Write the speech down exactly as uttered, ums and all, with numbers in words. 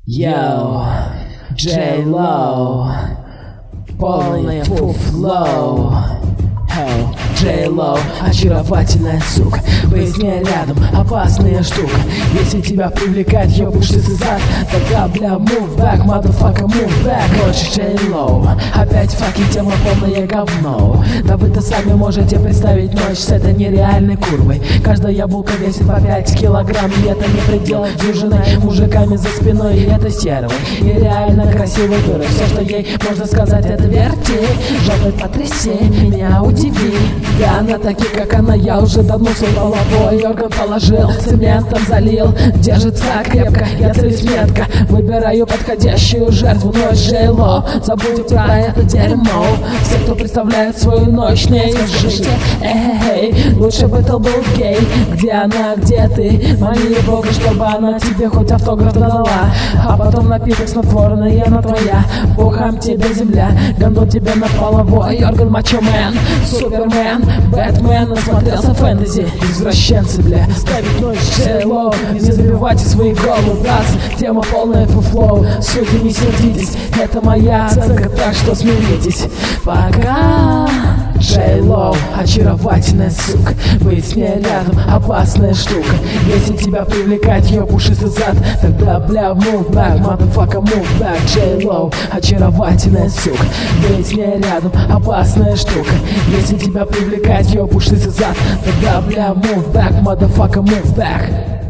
Йоу, Джей Лоу, полный фуфлоу. Джей Лоу, очаровательная сука, быть с ней рядом опасная штука. Если тебя привлекает ёбушится зад, тогда бля move back, motherfucker move back. Ночь Джей Лоу, опять факи, тема полное говно. Да вы-то сами можете представить ночь с этой нереальной курвой. Каждая булка весит по пять килограмм, и это не предел дюжиной мужиками за спиной. И это сервой, нереально красивой дурой. Все, что ей можно сказать, это верьте, жопой потряси, меня удиви. Да, она таки, как она, я уже давно свой половой орган положил, цементом залил, держится крепко, я целюсь метко, выбираю подходящую жертву. Ночь Джей Лоу, забудьте про это дерьмо. Все, кто представляет свою ночь, не скажите, эй, лучше бы ты был гей. Где она, где ты? Моли Бога, чтобы она тебе хоть автограф дала, а потом напиток снотворный, она твоя. Бухам тебе земля, гону тебе на половой орган, мачо-мен, Супермен, Бэтмен, насмотрелся фэнтези. Извращенцы, бля, ставить ночь Джей Лоу. Не забивайте свои головы, братцы, тема полная фуфлоу. Судьи, не сердитесь, это моя оценка, так что смиритесь. Пока. Джей Лоу, очаровательная сука, быть с ней рядом опасная штука. Если тебя привлекает ее пушистый зад, тогда бля move back, motherfucker move back. Джей Лоу, очаровательная сука, быть с ней рядом опасная штука. Если тебя привлекает ее пушистый зад, тогда бля move back, motherfucker move back.